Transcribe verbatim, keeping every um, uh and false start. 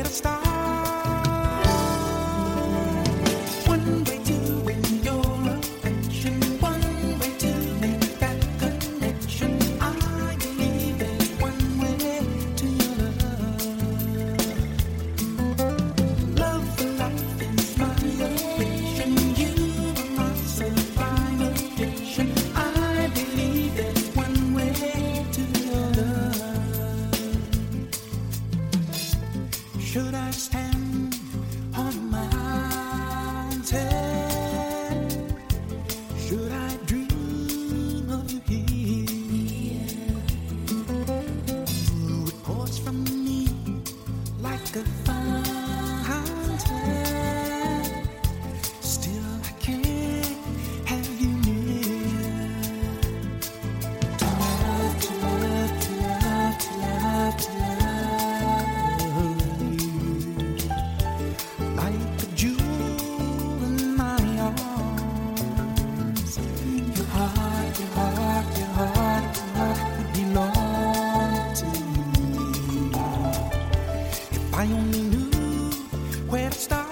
to start. One way to win your affection, one way to make that connection. I believe there's one way to your love. Love for life is my affliction. You are my sublime addiction. I believe there's one way to your love. Should I stand on a mountain? Should I dream of you here? Ooh, it pours from me like a fountain. Still, I can't have you near. To love, to love, to love, to love, to love you. Like a jewel in my arms. Your heart, your heart, your heart, your heart would belong to me. If I only knew where to start.